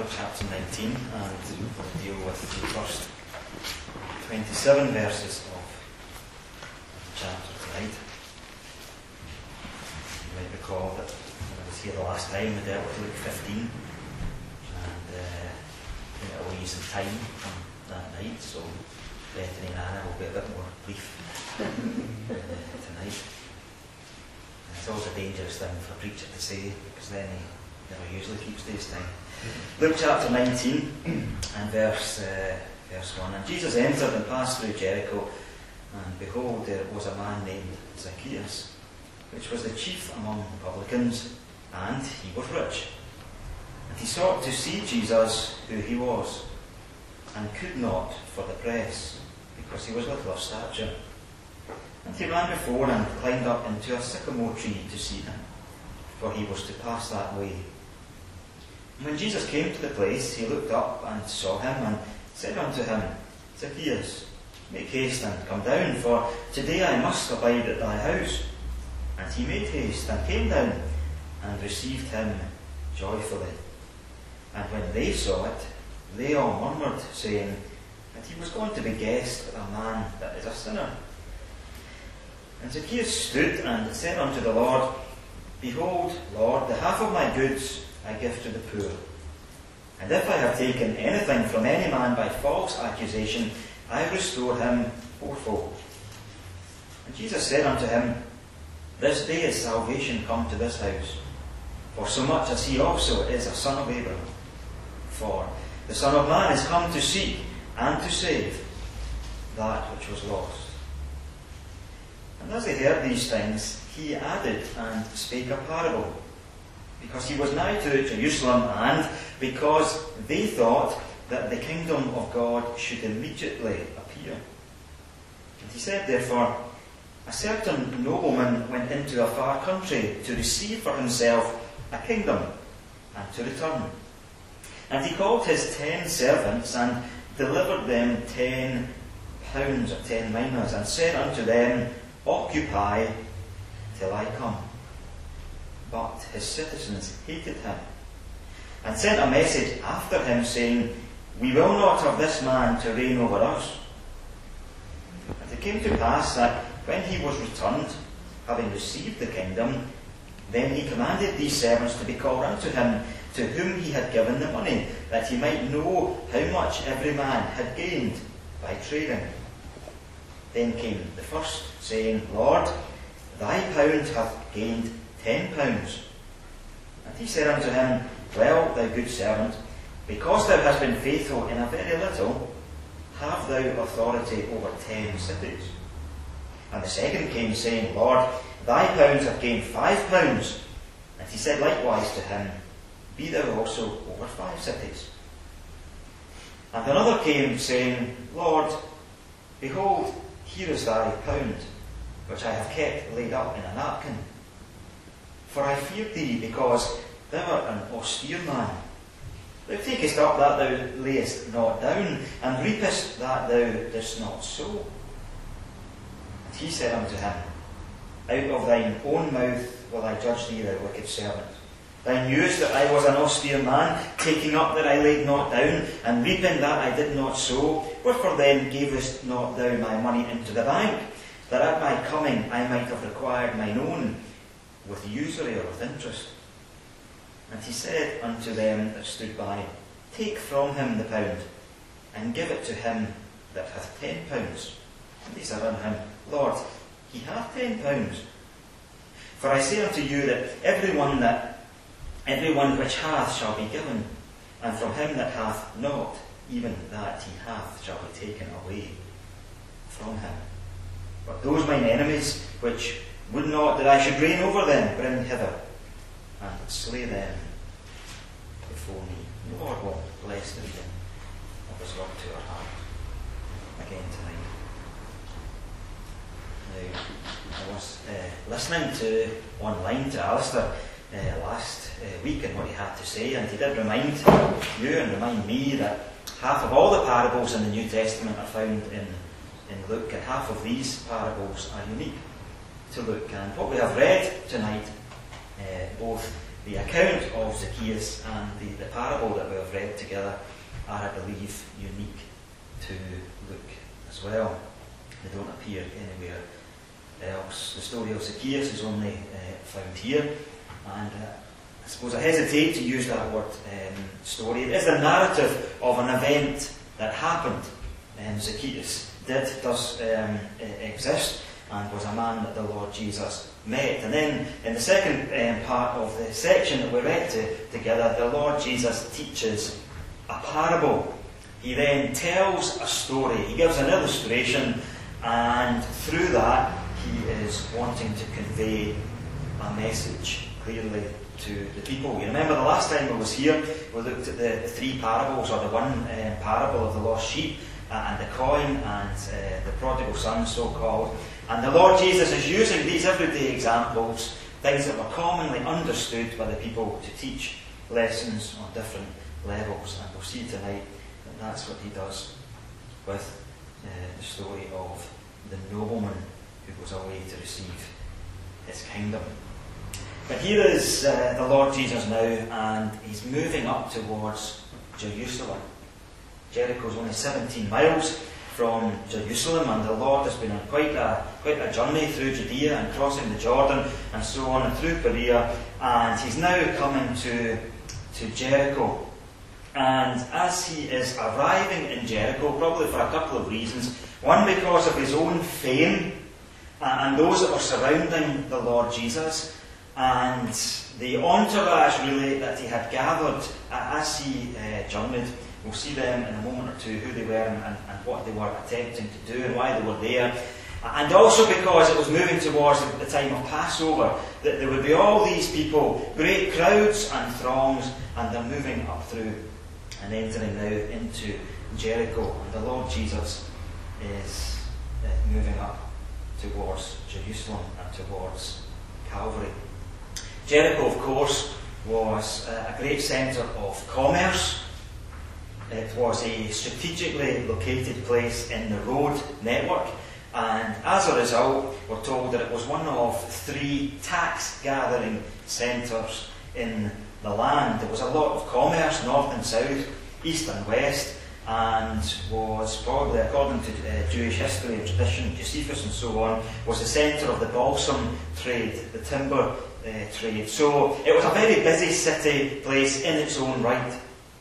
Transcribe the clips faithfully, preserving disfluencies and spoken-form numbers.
Luke chapter nineteen, and we'll deal with the first twenty-seven verses of the chapter tonight. You might recall that when I was here the last time, we dealt with Luke fifteen, and uh, we got away some time from that night, so Bethany and Anna will be a bit more brief uh, tonight. It's always a dangerous thing for a preacher to say, because then he never usually keeps to his time. Luke chapter nineteen and verse uh, verse one. And Jesus entered and passed through Jericho, and behold, there was a man named Zacchaeus, which was the chief among the publicans, and he was rich. And he sought to see Jesus, who he was, and could not for the press, because he was little of stature. And he ran before and climbed up into a sycamore tree to see him, for he was to pass that way. And when Jesus came to the place, he looked up and saw him, and said unto him, Zacchaeus, make haste and come down, for today I must abide at thy house. And he made haste and came down, and received him joyfully. And when they saw it, they all murmured, saying that he was going to be guest with a man that is a sinner. And Zacchaeus stood and said unto the Lord, Behold, Lord, the half of my goods I give to the poor. And if I have taken anything from any man by false accusation, I restore him fourfold. And Jesus said unto him, This day is salvation come to this house, for so much as he also is a son of Abraham. For the Son of Man is come to seek and to save that which was lost. And as they heard these things, he added and spake a parable, because he was nigh to Jerusalem, and because they thought that the kingdom of God should immediately appear. And he said, therefore, a certain nobleman went into a far country to receive for himself a kingdom, and to return. And he called his ten servants, and delivered them ten pounds or ten minas, and said unto them, Occupy till I come. But his citizens hated him, and sent a message after him, saying, We will not have this man to reign over us. And it came to pass that when he was returned, having received the kingdom, then he commanded these servants to be called unto him, to whom he had given the money, that he might know how much every man had gained by trading. Then came the first, saying, Lord, thy pound hath gained ten pounds. And he said unto him, Well, thou good servant, because thou hast been faithful in a very little, have thou authority over ten cities. And the second came, saying, Lord, thy pounds have gained five pounds. And he said likewise to him, Be thou also over five cities. And another came, saying, Lord, behold, here is thy pound, which I have kept laid up in a napkin. For I feared thee, because thou art an austere man. Thou takest up that thou layest not down, and reapest that thou dost not sow. And he said unto him, Out of thine own mouth will I judge thee, thou wicked servant. Thou knewest that I was an austere man, taking up that I laid not down, and reaping that I did not sow. Wherefore then gavest not thou my money into the bank, that at my coming I might have required mine own, with usury or with interest? And he said unto them that stood by, Take from him the pound, and give it to him that hath ten pounds. And they said unto him, Lord, he hath ten pounds. For I say unto you that every one that every one which hath shall be given, and from him that hath not, even that he hath shall be taken away from him. But those mine enemies, which would not that I should reign over them, bring hither, and slay them before me. The Lord will bless the reading of his word to our heart again tonight. Now, I was uh, listening to online to Alistair uh, last uh, week and what he had to say, and he did remind you and remind me that half of all the parables in the New Testament are found in, in Luke, and half of these parables are unique to Luke. And what we have read tonight, uh, both the account of Zacchaeus and the, the parable that we have read together are, I believe, unique to Luke as well. They don't appear anywhere else. The story of Zacchaeus is only uh, found here, and uh, I suppose I hesitate to use that word um, story. It is the narrative of an event that happened. Um, Zacchaeus did, does um, exist, and was a man that the Lord Jesus met. And then in the second um, part of the section that we read to, together, the Lord Jesus teaches a parable. He then tells a story. He gives an illustration, and through that he is wanting to convey a message clearly to the people. You remember the last time I was here, we looked at the, the three parables, or the one um, parable of the lost sheep, uh, and the coin, and uh, the prodigal son, so called. And the Lord Jesus is using these everyday examples, things that were commonly understood by the people, to teach lessons on different levels. And we'll see tonight that that's what he does with uh, the story of the nobleman who goes away to receive his kingdom. But here is uh, the Lord Jesus now, and he's moving up towards Jerusalem. Jericho is only seventeen miles from Jerusalem, and the Lord has been on quite a quite a journey through Judea and crossing the Jordan and so on, and through Perea, and he's now coming to to Jericho. And as he is arriving in Jericho, probably for a couple of reasons. One, because of his own fame and those that were surrounding the Lord Jesus, and the entourage really that he had gathered as he uh, journeyed. We'll see them in a moment or two, who they were and, and, and what they were attempting to do and why they were there. And also because it was moving towards the, the time of Passover, that there would be all these people, great crowds and throngs, and they're moving up through and entering now into Jericho. And the Lord Jesus is uh, moving up towards Jerusalem and towards Calvary. Jericho, of course, was uh, a great centre of commerce. It was a strategically located place in the road network, and as a result, we're told that it was one of three tax-gathering centres in the land. There was a lot of commerce, north and south, east and west, and was probably, according to uh, Jewish history and tradition, Josephus and so on, was the centre of the balsam trade, the timber uh, trade. So it was a very busy city place in its own right.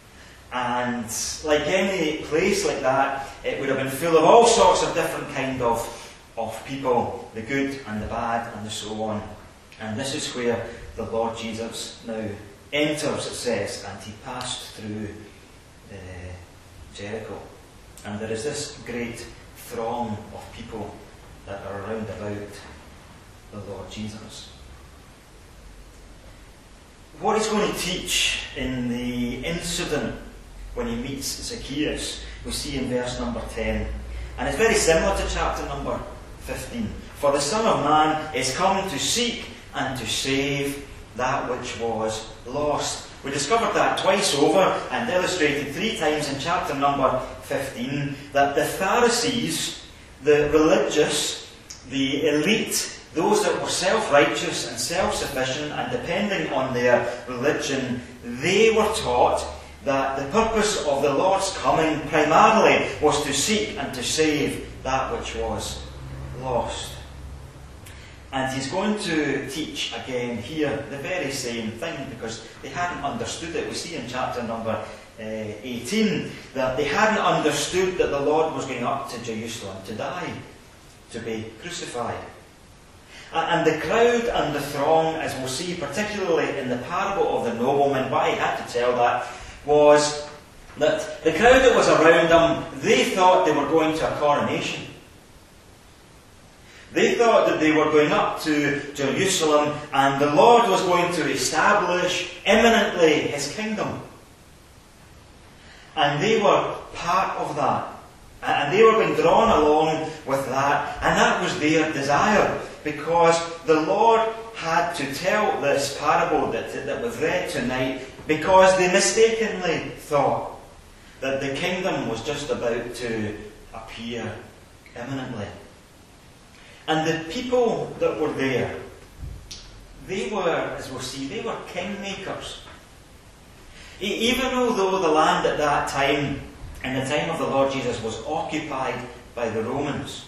And like any place like that, it would have been full of all sorts of different kind of, of people, the good and the bad and so on. And this is where the Lord Jesus now enters, it says, and he passed through uh, Jericho. And there is this great throng of people that are around about the Lord Jesus. What he's going to teach in the incident when he meets Zacchaeus, we see in verse number ten. And it's very similar to chapter number fifteen. For the Son of Man is come to seek and to save that which was lost. We discovered that twice over and illustrated three times in chapter number fifteen, that the Pharisees, the religious, the elite, those that were self-righteous and self-sufficient and depending on their religion, they were taught that the purpose of the Lord's coming primarily was to seek and to save that which was lost. And he's going to teach again here the very same thing, because they hadn't understood it. We see in chapter number uh, eighteen that they hadn't understood that the Lord was going up to Jerusalem to die, to be crucified. And the crowd and the throng, as we'll see particularly in the parable of the nobleman, why he had to tell that was that the crowd that was around them, they thought they were going to a coronation. They thought that they were going up to Jerusalem and the Lord was going to establish imminently his kingdom. And they were part of that. And they were being drawn along with that. And that was their desire, because the Lord had to tell this parable that, that we've read tonight, because they mistakenly thought that the kingdom was just about to appear imminently. And the people that were there, they were, as we'll see, they were kingmakers. E- even although the land at that time, in the time of the Lord Jesus, was occupied by the Romans,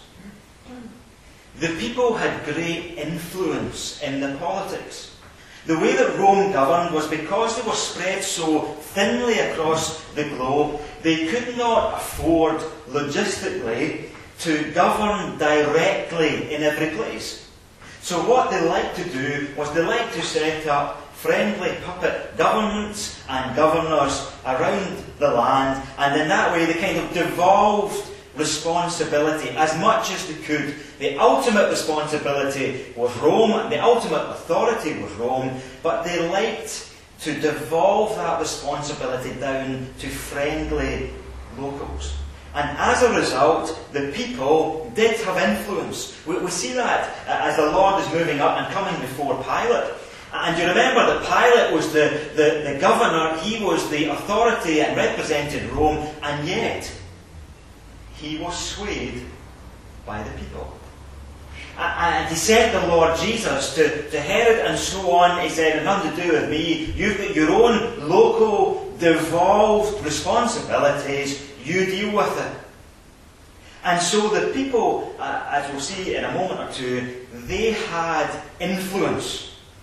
the people had great influence in the politics. The way that Rome governed was because they were spread so thinly across the globe, they could not afford logistically to govern directly in every place. So what they liked to do was they liked to set up friendly puppet governments and governors around the land, and in that way they kind of devolved responsibility as much as they could. The ultimate responsibility was Rome, and the ultimate authority was Rome, but they liked to devolve that responsibility down to friendly locals. And as a result, the people did have influence. We, we see that as the Lord is moving up and coming before Pilate. And you remember that Pilate was the, the, the governor, he was the authority and represented Rome, and yet he was swayed by the people. And he sent the Lord Jesus to, to Herod and so on. He said, "It's nothing to do with me. You've got your own local, devolved responsibilities. You deal with it." And so the people, uh, as we'll see in a moment or two, they had influence.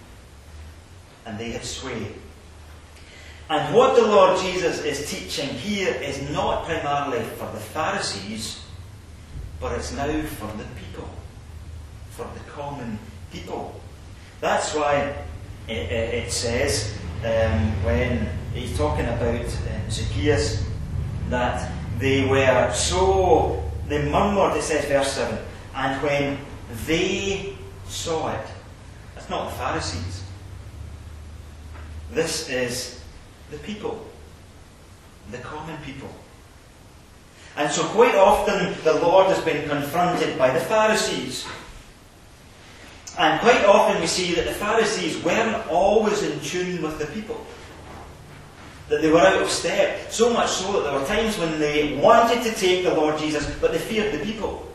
And they had sway. And what the Lord Jesus is teaching here is not primarily for the Pharisees, but it's now for the people. For the common people. That's why it, it says, um, when he's talking about um, Zacchaeus, that they were so, they murmured, it says verse seven, and when they saw it. That's not the Pharisees. This is the people. The common people. And so quite often the Lord has been confronted by the Pharisees. And quite often we see that the Pharisees weren't always in tune with the people. That they were out of step. So much so that there were times when they wanted to take the Lord Jesus, but they feared the people.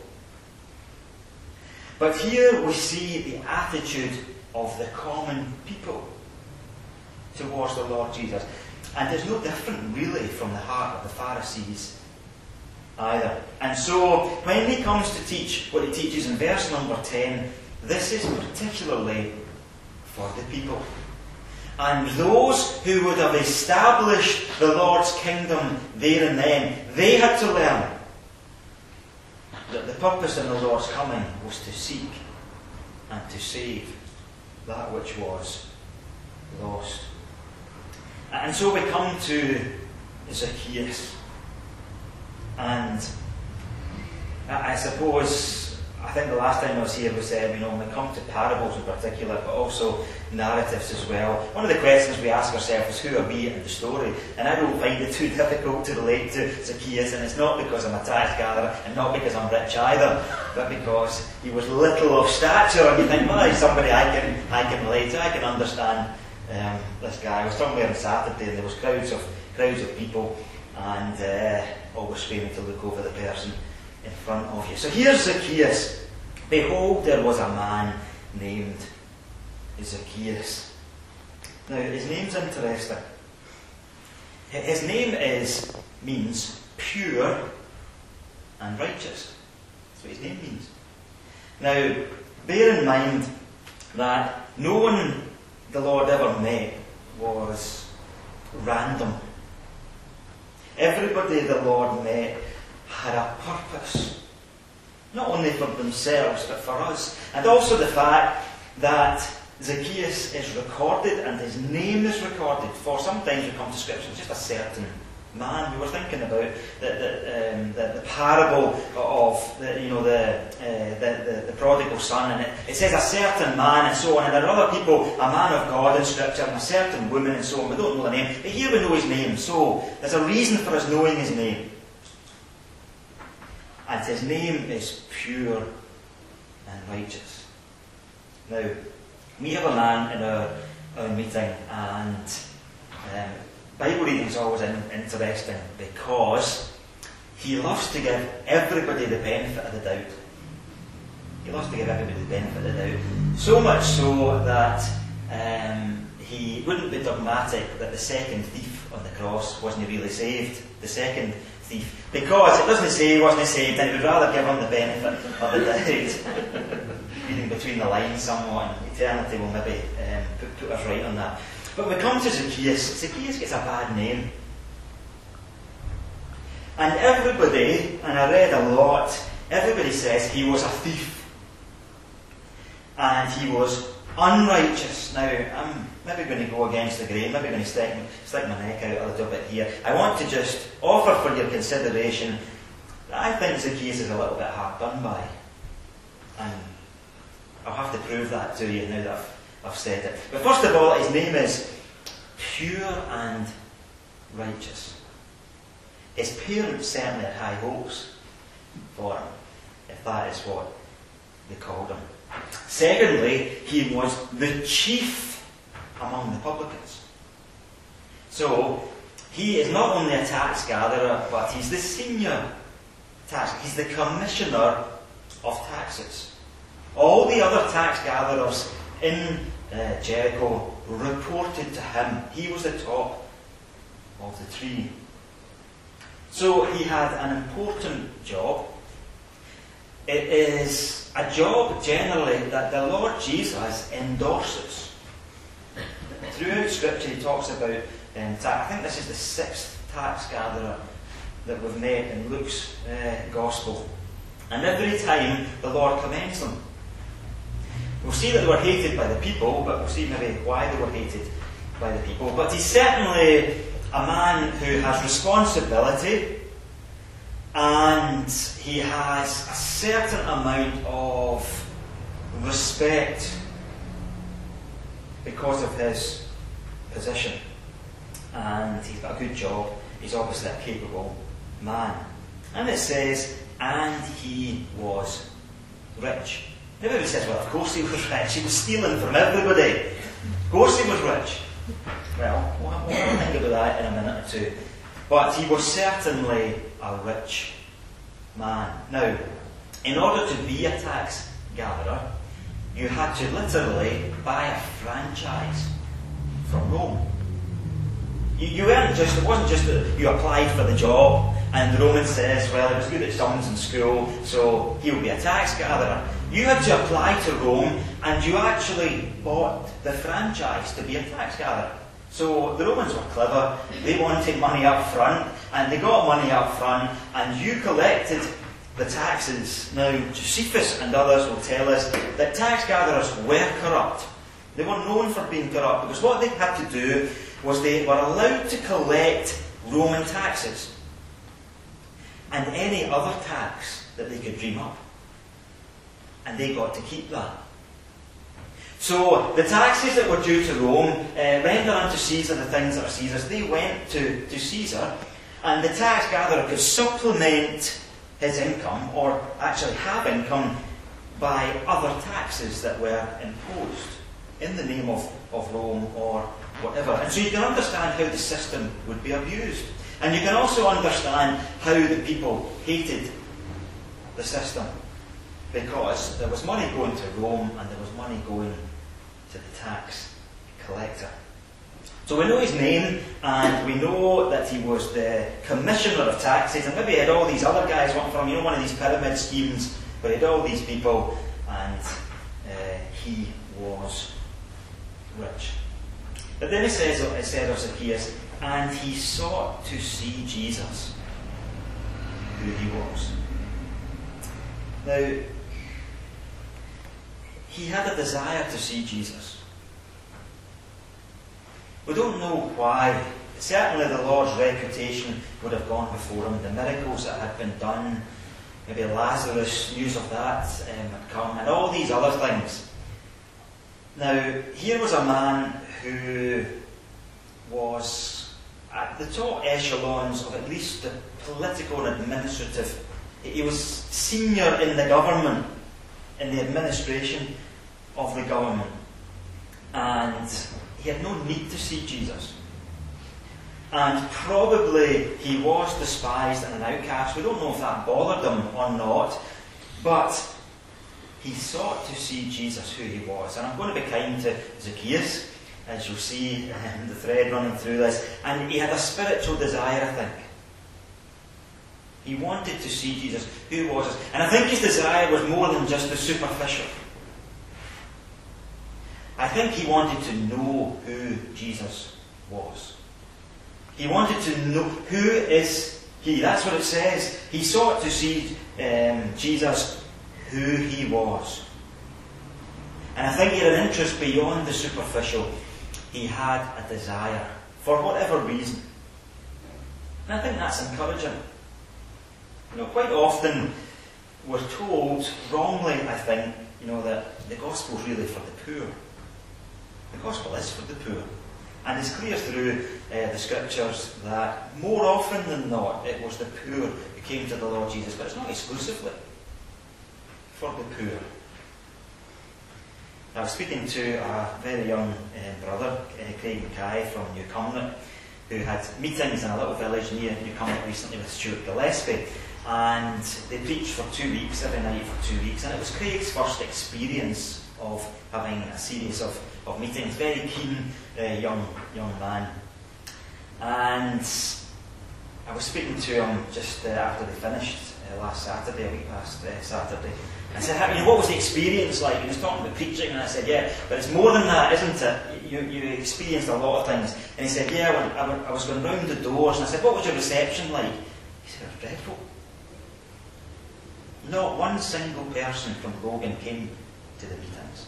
But here we see the attitude of the common people towards the Lord Jesus. And it's no different really from the heart of the Pharisees either. And so when he comes to teach what he teaches in verse number ten, this is particularly for the people. And those who would have established the Lord's kingdom there and then, they had to learn that the purpose in the Lord's coming was to seek and to save that which was lost. And so we come to Zacchaeus. And I suppose, I think the last time I was here we said, you know, when we come to parables in particular, but also narratives as well, one of the questions we ask ourselves is, who are we in the story? And I don't find it too difficult to relate to Zacchaeus, and it's not because I'm a tax gatherer, and not because I'm rich either, but because he was little of stature, and you think, well, he's somebody I can, I can relate to, I can understand. Um, this guy was somewhere on Saturday and there was crowds of crowds of people, and uh, always failing to look over the person in front of you. So here's Zacchaeus. Behold, there was a man named Zacchaeus. Now his name's interesting. His name is means pure and righteous. That's what his name means. Now bear in mind that no one the Lord ever met was random. Everybody the Lord met had a purpose. Not only for themselves, but for us. And also the fact that Zacchaeus is recorded and his name is recorded. For sometimes we come to Scripture, just a certain man. We were thinking about the, the, um, the, the parable of the, you know, the, uh, the, the, the prodigal son, and it, it says a certain man and so on, and there are other people, a man of God in Scripture, and a certain woman and so on. We don't know the name, but here we know his name, so there's a reason for us knowing his name. And his name is pure and righteous. Now, we have a man in our, our meeting, and um, Bible reading is always in, interesting because he loves to give everybody the benefit of the doubt. He loves to give everybody the benefit of the doubt. So much so that um, he wouldn't be dogmatic that the second thief on the cross wasn't really saved. The second thief. Because it doesn't say he wasn't saved, and he would rather give him the benefit of the doubt. Reading between the lines somewhat, and eternity will maybe um, put, put us right on that. But when we come to Zacchaeus, Zacchaeus gets a bad name. And everybody, and I read a lot, everybody says he was a thief. And he was unrighteous. Now, I'm maybe going to go against the grain, maybe going to stick, stick my neck out a little bit here. I want to just offer for your consideration that I think Zacchaeus is a little bit hard done by. And I'll have to prove that to you now that I've, I've said it. But first of all, his name is Pure and Righteous. His parents certainly had high hopes for him, if that is what they called him. Secondly, he was the chief among the publicans. So, he is not only a tax gatherer, but he's the senior tax. He's the commissioner of taxes. All the other tax gatherers in uh, Jericho reported to him. He was the top of the tree. So he had an important job. It is a job generally that the Lord Jesus endorses. Throughout Scripture he talks about um, tax. I think this is the sixth tax gatherer that we've met in Luke's uh, Gospel. And every time the Lord commends them. We'll see that they were hated by the people, but we'll see maybe why they were hated by the people. But he's certainly a man who has responsibility, and he has a certain amount of respect because of his position. And he's got a good job. He's obviously a capable man. And it says, and he was rich. Everybody says, well, of course he was rich. He was stealing from everybody. Of course he was rich. Well, we'll have to think about that in a minute or two. But he was certainly a rich man. Now, in order to be a tax gatherer, you had to literally buy a franchise from Rome. You, you weren't just, it wasn't just that you applied for the job and the Roman says, well, he was good at sums in school, so he'll be a tax gatherer. You had to apply to Rome, and you actually bought the franchise to be a tax gatherer. So the Romans were clever. They wanted money up front, and they got money up front, and you collected the taxes. Now, Josephus and others will tell us that tax gatherers were corrupt. They were known for being corrupt, because what they had to do was they were allowed to collect Roman taxes and any other tax that they could dream up. And they got to keep that. So the taxes that were due to Rome, uh, render unto Caesar the things that are Caesar's, they went to, to Caesar, and the tax gatherer could supplement his income, or actually have income, by other taxes that were imposed in the name of, of Rome or whatever. And so you can understand how the system would be abused. And you can also understand how the people hated the system. Because there was money going to Rome and there was money going to the tax collector. So we know his name, and we know that he was the commissioner of taxes, and maybe he had all these other guys working for him, you know, one of these pyramid schemes, but he had all these people, and uh, he was rich. But then it says, it says of Zacchaeus, and he sought to see Jesus, who he was. Now, he had a desire to see Jesus. We don't know why. Certainly the Lord's reputation would have gone before him. The miracles that had been done, maybe Lazarus, news of that um, had come, and all these other things. Now, here was a man who was at the top echelons of at least the political and administrative. He was senior in the government, in the administration of the government. And he had no need to see Jesus. And probably he was despised and an outcast. We don't know if that bothered him or not. But he sought to see Jesus who he was. And I'm going to be kind to Zacchaeus, as you'll see um, the thread running through this. And he had a spiritual desire, I think. He wanted to see Jesus who he was. And I think his desire was more than just the superficial. I think he wanted to know who Jesus was. He wanted to know who is he. That's what it says. He sought to see um, Jesus who he was. And I think he had an interest beyond the superficial. He had a desire, for whatever reason. And I think that's encouraging. You know, quite often we're told, wrongly I think, you know, that the gospel is really for the poor. The gospel is for the poor. And it's clear through uh, the scriptures that more often than not it was the poor who came to the Lord Jesus, but it's not exclusively for the poor. I was speaking to a very young uh, brother, uh, Craig Mackay from New Cumnock, who had meetings in a little village near New Cumnock recently with Stuart Gillespie, and they preached for two weeks, every night for two weeks, and it was Craig's first experience of having a series of, of meetings. Very keen uh, young young man. And I was speaking to him just uh, after they finished uh, last Saturday, a week last uh, Saturday. I said, you know, what was the experience like? He was talking about preaching, and I said, yeah, but it's more than that, isn't it? You, you experienced a lot of things. And he said, yeah, when I, went, I was going round the doors, and I said, what was your reception like? He said, it was dreadful. Not one single person from Logan came to the meetings.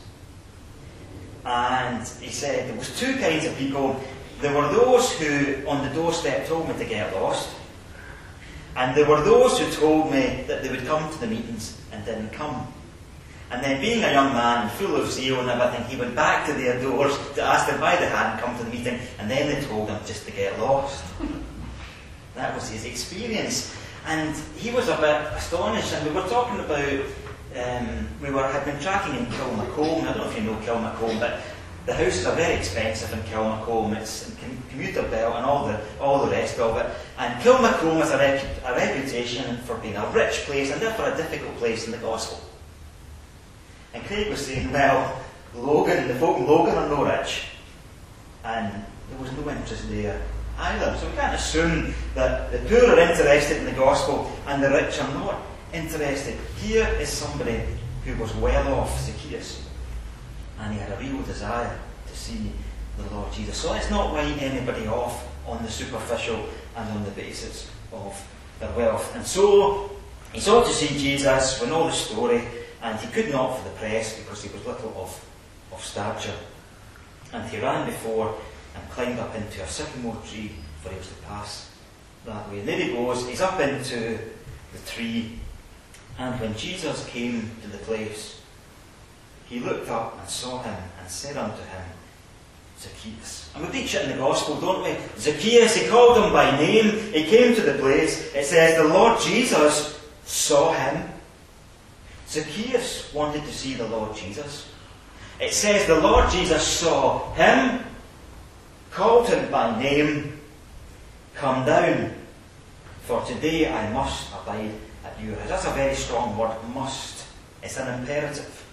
And he said there was two kinds of people. There were those who on the doorstep told me to get lost, and there were those who told me that they would come to the meetings and didn't come. And then, being a young man full of zeal and everything, he went back to their doors to ask them by the hand to come to the meeting, and then they told him just to get lost. That was his experience. And he was a bit astonished, and we were talking about Um, we were had been tracking in Kilmacombe. I don't know if you know Kilmacombe, but the houses are very expensive in Kilmacombe. It's in commuter belt and all the all the rest of it. And Kilmacombe has a, rep- a reputation for being a rich place and therefore a difficult place in the gospel. And Craig was saying, well, Logan, the folk in Logan are no rich, and there was no interest there either. So we can't assume that the poor are interested in the gospel and the rich are not interested. Here is somebody who was well off, Zacchaeus, and he had a real desire to see the Lord Jesus. So let's not write anybody off on the superficial and on the basis of their wealth. And so he sought to see Jesus. We know the story, and he could not for the press because he was little of, of stature. And he ran before and climbed up into a sycamore tree, for he was to pass that way. And there he goes, he's up into the tree. And when Jesus came to the place, he looked up and saw him and said unto him, Zacchaeus. And we teach it in the gospel, don't we? Zacchaeus, he called him by name. He came to the place. It says the Lord Jesus saw him. Zacchaeus wanted to see the Lord Jesus. It says the Lord Jesus saw him, called him by name, come down, for today I must abide at your house. That's a very strong word, must. It's an imperative.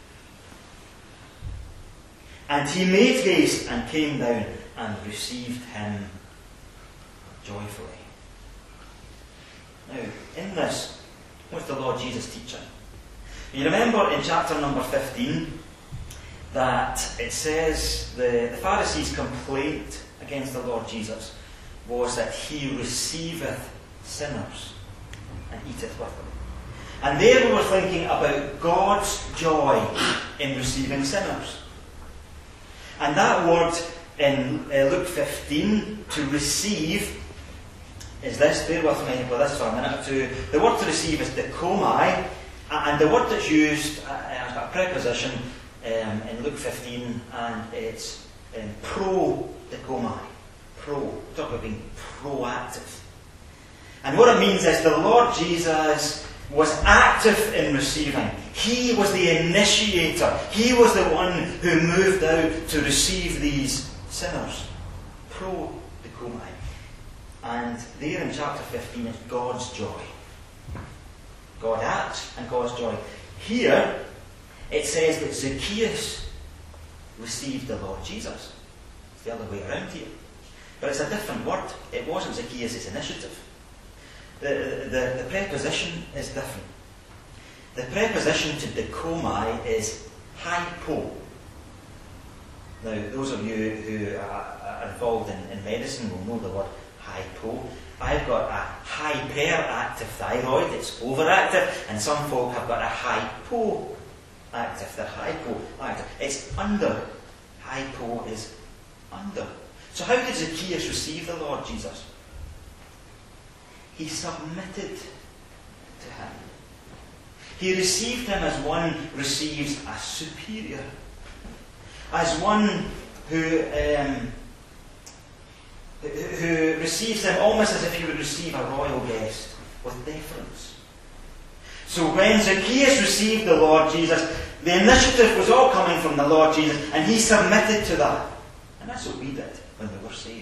And he made haste and came down and received him joyfully. Now, in this, what's the Lord Jesus teaching? You remember in chapter number fifteen that it says the, the Pharisees' complaint against the Lord Jesus was that he receiveth sinners and eateth with them. And there we were thinking about God's joy in receiving sinners. And that word in uh, Luke fifteen, to receive, is this. Bear with me with this for a minute or two. The word to receive is dikomai, and the word that's used, uh, a preposition um, in Luke fifteen, and it's um, pro-dikomai. Pro. Talk about being proactive. And what it means is the Lord Jesus was active in receiving. He was the initiator. He was the one who moved out to receive these sinners. Pro-dikomai. And there in chapter fifteen is God's joy. God acts and God's joy. Here, it says that Zacchaeus received the Lord Jesus. It's the other way around here. But it's a different word. It wasn't Zacchaeus' initiative. The, the, the preposition is different. The preposition to decomai is hypo. Now, those of you who are involved in, in medicine will know the word hypo. I've got a hyperactive thyroid, it's overactive, and some folk have got a hypoactive, they're hypoactive. It's under. Hypo is under. So how did Zacchaeus receive the Lord Jesus? He submitted to him. He received him as one receives a superior. As one who, um, who receives him almost as if he would receive a royal guest, with deference. So when Zacchaeus received the Lord Jesus, the initiative was all coming from the Lord Jesus, and he submitted to that. And that's what we did when we were saved.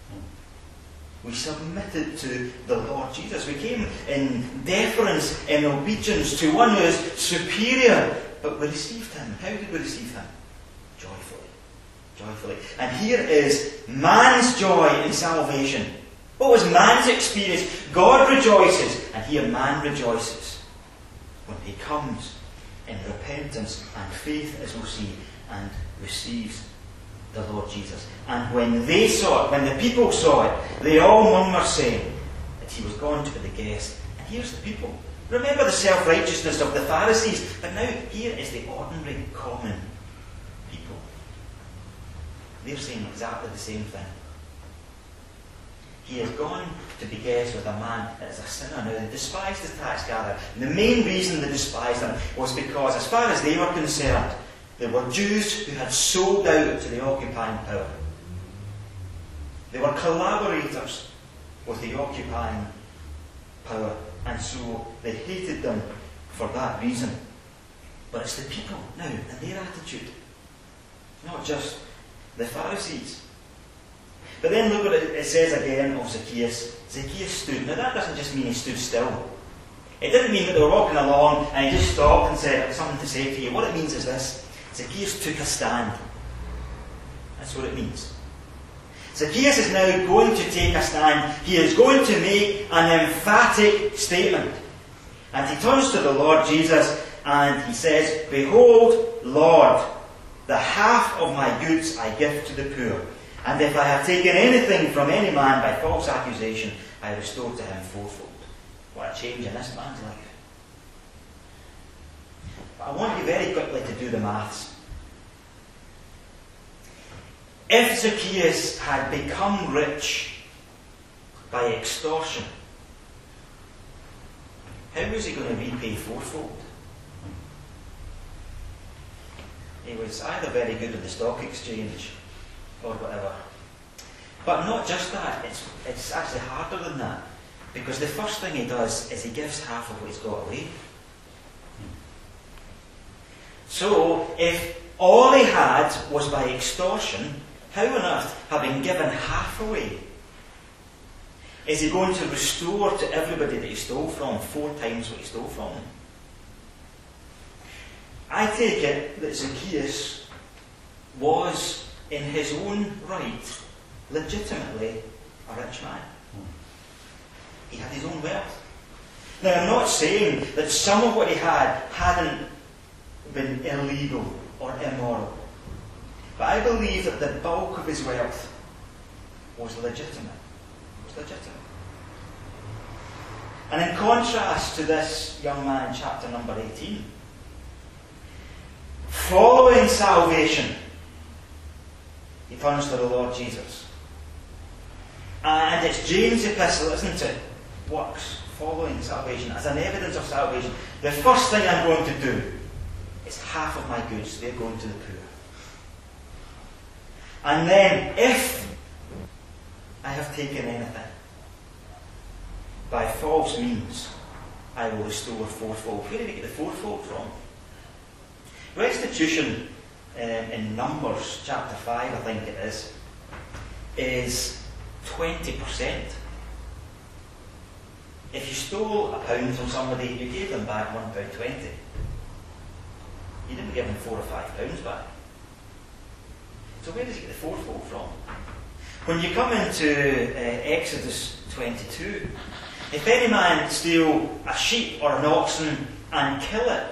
We submitted to the Lord Jesus. We came in deference, in obedience to one who is superior. But we received him. How did we receive him? Joyfully. Joyfully. And here is man's joy in salvation. What was man's experience? God rejoices, and here man rejoices when he comes in repentance and faith, as we'll see, and receives the Lord Jesus. And when they saw it, when the people saw it, they all murmured, saying that he was gone to be the guest. And here's the people. Remember the self-righteousness of the Pharisees, but now here is the ordinary, common people. They're saying exactly the same thing. He has gone to be guest with a man that is a sinner. Now, they despised the tax gatherer. The main reason they despised him was because, as far as they were concerned, they were Jews who had sold out to the occupying power. They were collaborators with the occupying power, and so they hated them for that reason. But it's the people now and their attitude, not just the Pharisees. But then look what it says again of Zacchaeus. Zacchaeus stood. Now that doesn't just mean he stood still. It didn't mean that they were walking along and he just stopped and said, "I have something to say to you." What it means is this. Zacchaeus took a stand. That's what it means. Zacchaeus is now going to take a stand. He is going to make an emphatic statement. And he turns to the Lord Jesus and he says, "Behold, Lord, the half of my goods I give to the poor. And if I have taken anything from any man by false accusation, I restore to him fourfold." What a change in this man's life. But I want you very quickly to do the maths. If Zacchaeus had become rich by extortion, how was he going to repay fourfold? He was either very good at the stock exchange or whatever. But not just that, it's, it's actually harder than that. Because the first thing he does is he gives half of what he's got away. So, if all he had was by extortion, how on earth, having given half away, is he going to restore to everybody that he stole from four times what he stole from them? I take it that Zacchaeus was, in his own right, legitimately a rich man. He had his own wealth. Now, I'm not saying that some of what he had hadn't been illegal or immoral. But I believe that the bulk of his wealth was legitimate. Was legitimate. And in contrast to this young man in chapter number eighteen, following salvation, he turns to the Lord Jesus. And it's James' epistle, isn't it? Works, following salvation, as an evidence of salvation. The first thing I'm going to do is half of my goods, they're going to the poor. And then, if I have taken anything by false means, I will restore fourfold. Where did he get the fourfold from? Restitution um, in Numbers chapter five, I think it is, is twenty percent. If you stole a pound from somebody, you gave them back one pound twenty. He didn't give him four or five pounds back. So where does he get the fourfold from? When you come into uh, Exodus twenty-two, if any man steal a sheep or an oxen and kill it,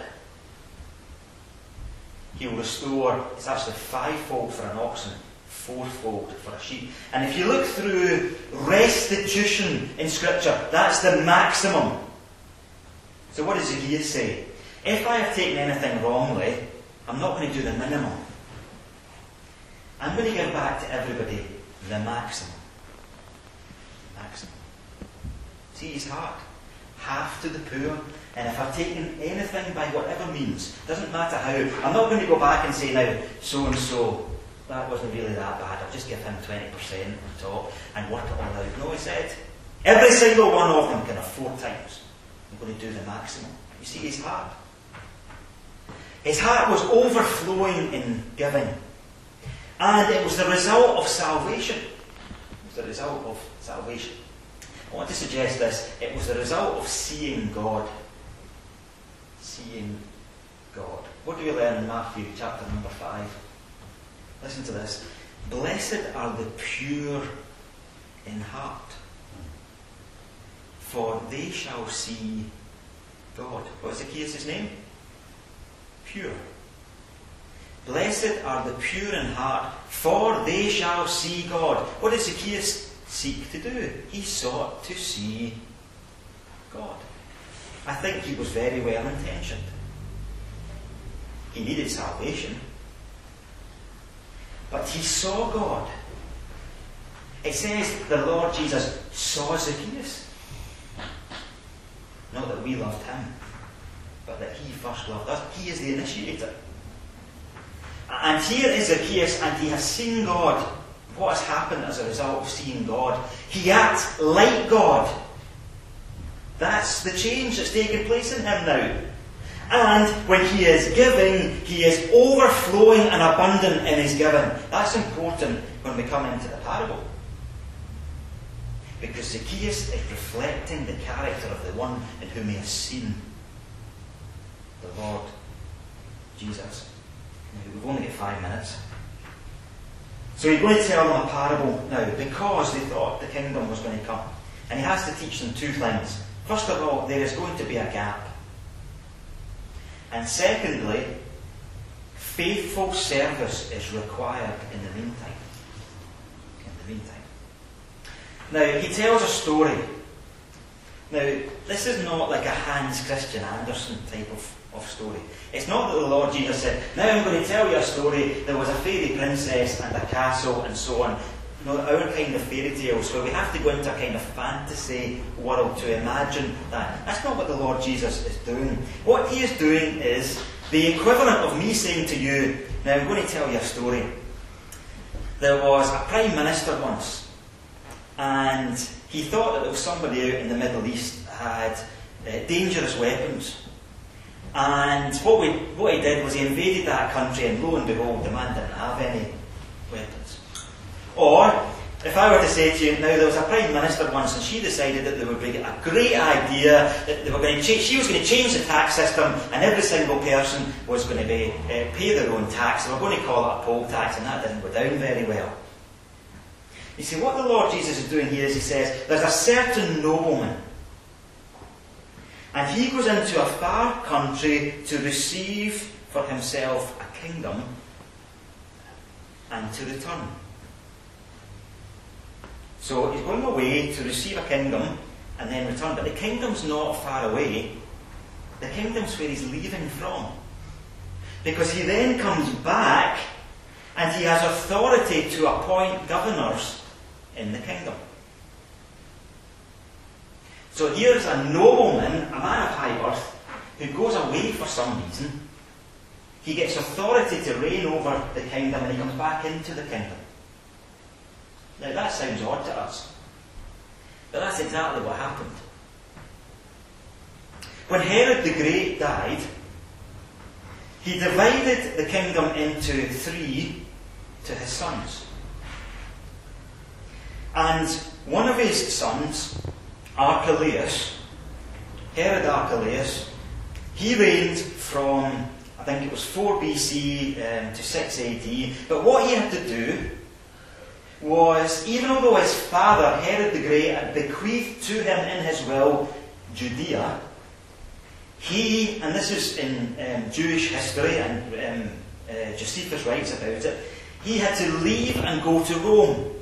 he will restore, it's actually fivefold for an oxen, fourfold for a sheep. And if you look through restitution in Scripture, that's the maximum. So what does Zacchaeus say? If I have taken anything wrongly, I'm not going to do the minimum. I'm going to give back to everybody the maximum. Maximum. See his heart. Half to the poor. And if I've taken anything by whatever means, doesn't matter how, I'm not going to go back and say, now, so and so, that wasn't really that bad, I'll just give him twenty percent on top and work it all out. No, he said, every single one of them can have four times. I'm going to do the maximum. You see his heart. His heart was overflowing in giving. And it was the result of salvation. It was the result of salvation. I want to suggest this. It was the result of seeing God. Seeing God. What do we learn in Matthew chapter number five? Listen to this. Blessed are the pure in heart, for they shall see God. What is Zacchaeus' name? Pure. Blessed are the pure in heart, for they shall see God. What did Zacchaeus seek to do? He sought to see God. I think he was very well intentioned. He needed salvation. But he saw God. It says the Lord Jesus saw Zacchaeus. Not that we loved him, but that he first loved us. He is the initiator. And here is Zacchaeus, and he has seen God. What has happened as a result of seeing God? He acts like God. That's the change that's taken place in him now. And when he is giving, he is overflowing and abundant in his giving. That's important when we come into the parable. Because Zacchaeus is reflecting the character of the one in whom he has seen the Lord Jesus. Now, we've only got five minutes. So he's going to tell them a parable now because they thought the kingdom was going to come. And he has to teach them two things. First of all, there is going to be a gap. And secondly, faithful service is required in the meantime. In the meantime. Now, he tells a story. Now, this is not like a Hans Christian Andersen type of, of story. It's not that the Lord Jesus said, now I'm going to tell you a story. There was a fairy princess and a castle and so on. You know, our kind of fairy tales where we have to go into a kind of fantasy world to imagine that. That's not what the Lord Jesus is doing. What he is doing is the equivalent of me saying to you, now I'm going to tell you a story. There was a Prime Minister once, and he thought that there was somebody out in the Middle East had uh, dangerous weapons. And what, we, what he did was he invaded that country, and lo and behold, the man didn't have any weapons. Or, if I were to say to you, now there was a Prime Minister once and she decided that there would be a great idea, that they were going to change, she was going to change the tax system and every single person was going to be, uh, pay their own tax. They were going to call it a poll tax, and that didn't go down very well. You see, what the Lord Jesus is doing here is he says, there's a certain nobleman, and he goes into a far country to receive for himself a kingdom and to return. So he's going away to receive a kingdom and then return. But the kingdom's not far away. The kingdom's where he's leaving from. Because he then comes back and he has authority to appoint governors in the kingdom. So here's a nobleman, a man of high birth, who goes away for some reason. He gets authority to reign over the kingdom and he comes back into the kingdom. Now that sounds odd to us, but that's exactly what happened. When Herod the Great died, he divided the kingdom into three to his sons. And one of his sons, Archelaus, Herod Archelaus, he reigned from I think it was four B C um, to six A D. But what he had to do was, even although his father, Herod the Great, had bequeathed to him in his will Judea, he, and this is in um, Jewish history, and um, uh, Josephus writes about it, he had to leave and go to Rome.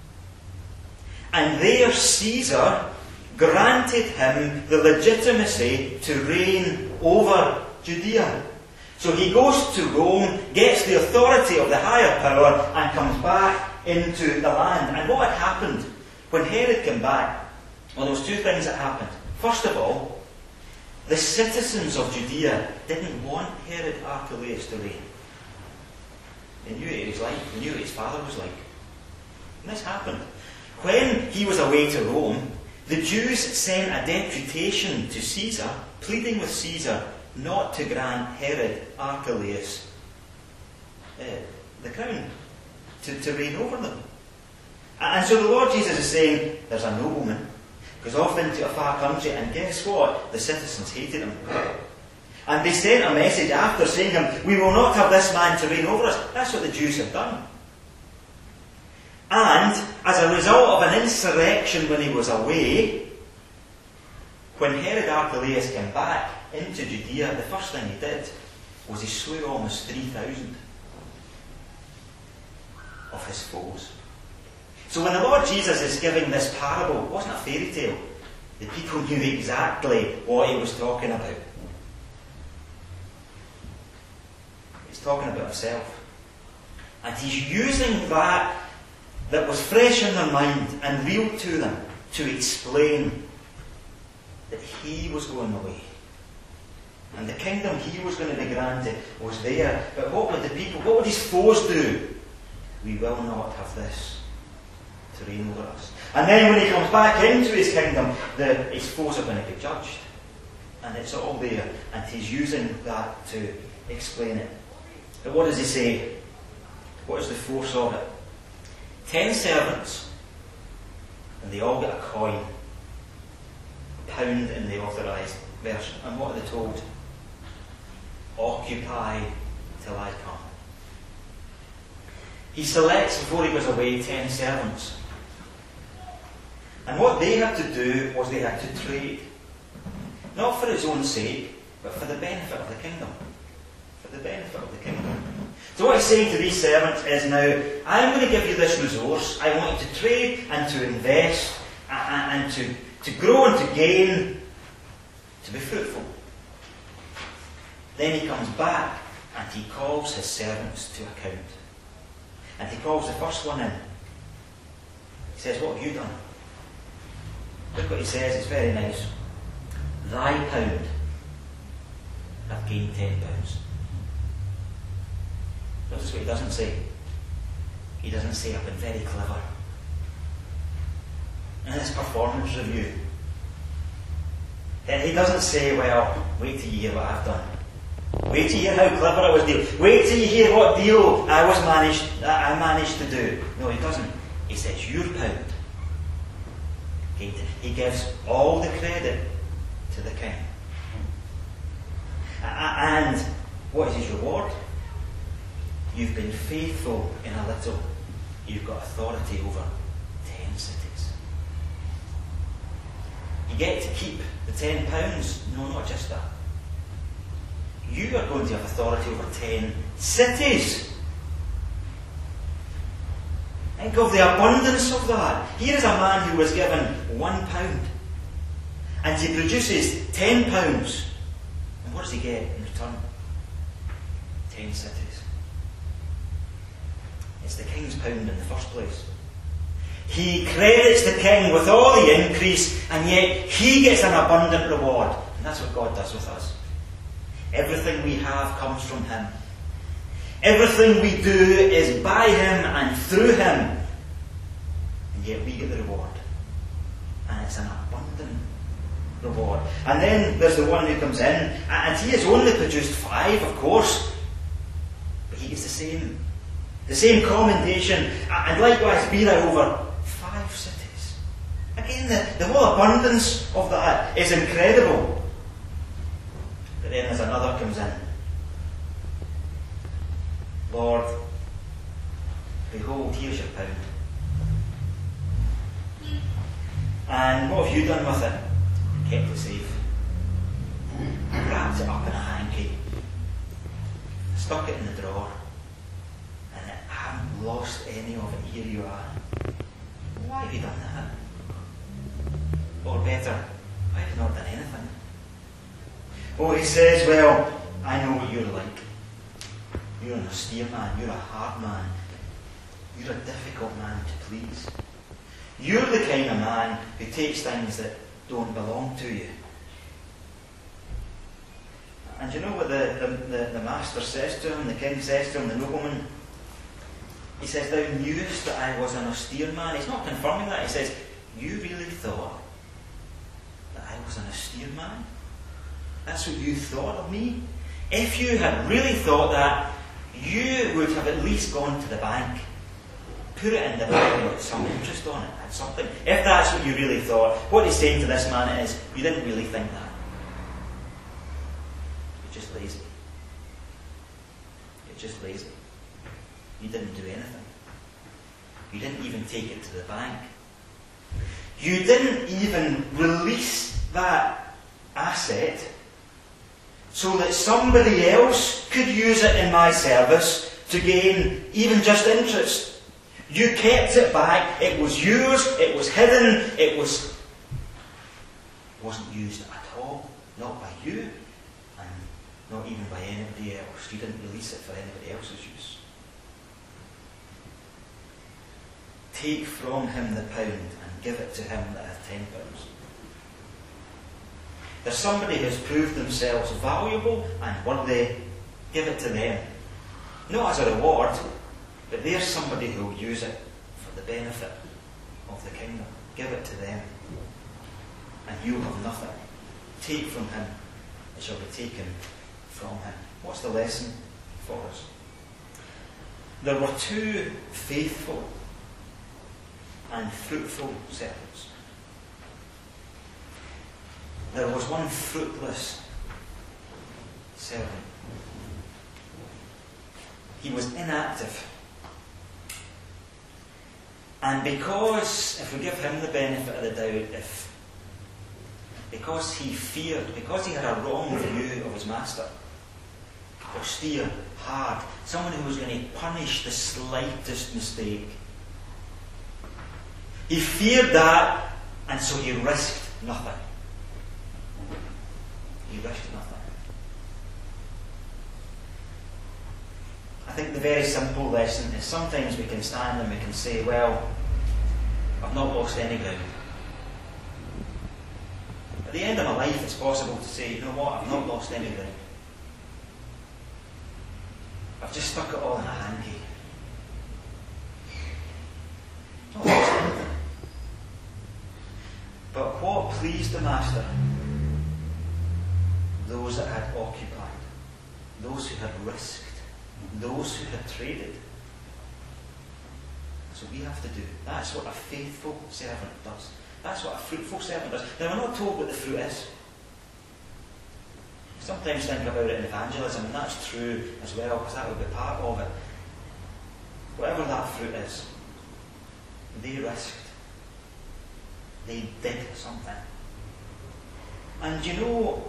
And there Caesar granted him the legitimacy to reign over Judea. So he goes to Rome, gets the authority of the higher power, and comes back into the land. And what had happened when Herod came back? Well, there was two things that happened. First of all, the citizens of Judea didn't want Herod Archelaus to reign. They knew what he was like. They knew what his father was like. And this happened. When he was away to Rome, the Jews sent a deputation to Caesar, pleading with Caesar not to grant Herod Archelaus uh, the crown, to, to reign over them. And so the Lord Jesus is saying, there's a nobleman, goes off into a far country, and guess what? The citizens hated him. And they sent a message after saying to him, we will not have this man to reign over us. That's what the Jews had done. And as a result of an insurrection when he was away, when Herod Archelaus came back into Judea, the first thing he did was he slew almost three thousand of his foes. So when the Lord Jesus is giving this parable, it wasn't a fairy tale. The people knew exactly what he was talking about. He's talking about himself. And he's using that that was fresh in their mind and real to them to explain that he was going away. And the kingdom he was going to be granted was there. But what would the people, what would his foes do? We will not have this to reign over us. And then when he comes back into his kingdom, the, his foes are going to be judged. And it's all there. And he's using that to explain it. But what does he say? What is the force of it? Ten servants, and they all get a coin, a pound in the authorised version. And what are they told? Occupy till I come. He selects, before he goes away, ten servants. And what they had to do was they had to trade. Not for its own sake, but for the benefit of the kingdom. For the benefit of the kingdom. So what he's saying to these servants is, now, I'm going to give you this resource. I want you to trade and to invest and, and to, to grow and to gain, to be fruitful. Then he comes back and he calls his servants to account. And he calls the first one in. He says, what have you done? Look what he says, it's very nice. Thy pound hath gained ten pounds. Notice what he doesn't say. He doesn't say, I've been very clever. In this performance review, then he doesn't say, well, wait till you hear what I've done. Wait till you hear how clever I was dealing. Wait till you hear what deal I was managed I managed to do. No, he doesn't. He says, your pound. He gives all the credit to the king. And what is his reward? You've been faithful in a little. You've got authority over ten cities. You get to keep the ten pounds. No, not just that. You are going to have authority over ten cities. Think of the abundance of that. Here is a man who was given one pound. And he produces ten pounds. And what does he get in return? Ten cities. It's the king's pound in the first place. He credits the king with all the increase, and yet he gets an abundant reward. And that's what God does with us. Everything we have comes from him. Everything we do is by him and through him. And yet we get the reward. And it's an abundant reward. And then there's the one who comes in, and he has only produced five, of course. But he gets the same. The same commendation, and likewise be there over five cities. Again, the, the whole abundance of that is incredible. But then there's another comes in, Lord, behold, here's your pound. And what have you done with it? Kept it safe. Wrapped it up in a hanky. Stuck it in the drawer. And I haven't lost any of it. Here you are. Why have you done that? Or better, why have you not done anything? Oh, he says, well, I know what you're like. You're an austere man. You're a hard man. You're a difficult man to please. You're the kind of man who takes things that don't belong to you. And you know what the, the, the, the master says to him, the king says to him, the nobleman? He says, thou knewest that I was an austere man. He's not confirming that. He says, you really thought that I was an austere man? That's what you thought of me? If you had really thought that, you would have at least gone to the bank, put it in the bank with some interest on it, and something. If that's what you really thought, what he's saying to this man is, you didn't really think that. You're just lazy. You're just lazy. You didn't do anything. You didn't even take it to the bank. You didn't even release that asset so that somebody else could use it in my service to gain even just interest. You kept it back. It was yours. It was hidden. It was wasn't used at all. Not by you, and not even by anybody else. You didn't release it for anybody else's use. Take from him the pound and give it to him that hath ten pounds. There's somebody who has proved themselves valuable and worthy. Give it to them. Not as a reward, but there's somebody who will use it for the benefit of the kingdom. Give it to them. And you'll have nothing. Take from him, it shall be taken from him. What's the lesson for us? There were two faithful and fruitful servants. There was one fruitless servant. He was inactive. And because, if we give him the benefit of the doubt, if because he feared, because he had a wrong view of his master, austere, hard, someone who was going to punish the slightest mistake, he feared that, and so he risked nothing. He risked nothing. I think the very simple lesson is sometimes we can stand and we can say, well, I've not lost any ground. At the end of my life, it's possible to say, you know what, I've not lost any ground. I've just stuck it all in a hanky. Not lost anything. But what pleased the master? Those that had occupied, those who had risked, those who had traded. That's what we have to do. That's what a faithful servant does. That's what a fruitful servant does. Now, we're not told what the fruit is. Sometimes think about it in evangelism, and that's true as well, because that would be part of it. Whatever that fruit is, they risked. They did something. And you know,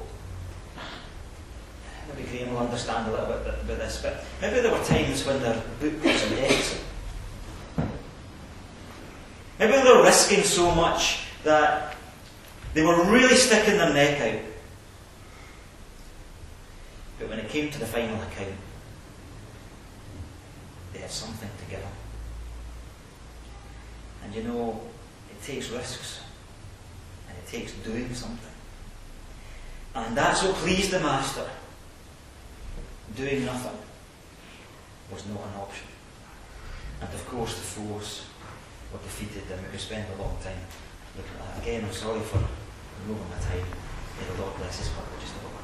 maybe Graham will understand a little bit about this, but maybe there were times when their book was in debt. Maybe they were risking so much that they were really sticking their neck out. But when it came to the final account, they had something to give them. And you know, it takes risks. And it takes doing something. And that's what pleased the master. Doing nothing was not an option. And of course the foes were defeated, and we could spend a long time looking at that. Again, I'm sorry for removing my time. May the Lord bless his word just a little.